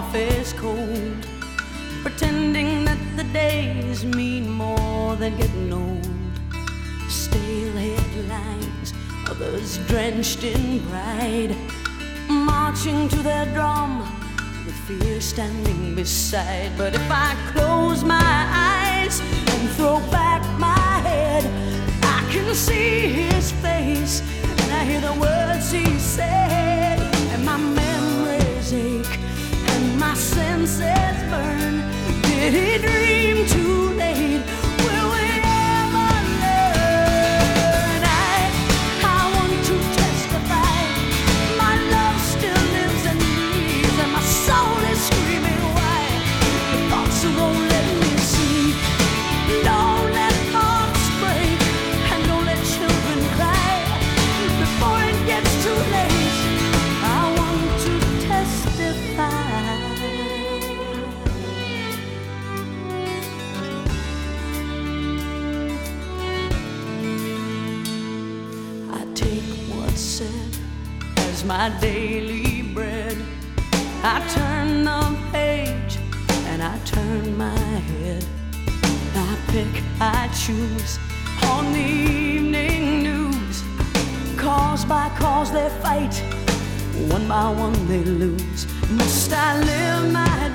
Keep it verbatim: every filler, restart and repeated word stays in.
off is cold, pretending that the days mean more than getting old. Stale headlines, others drenched in pride, marching to their drum with fear standing beside. But if I close my eyes and throw back my head, I can see his face and I hear the words he said. And my memories ache and my senses burn. Did he dream too late? Will we ever learn? I, I want to testify my love still lives and breathes, and my soul is screaming why the thoughts won't let me see. Don't let hearts break and don't let children cry before it gets too late. I want to testify. I take what's said as my daily bread. I turn the page and I turn my head. I pick, I choose on the evening news. Cause by cause they fight, one by one they lose. Must I live my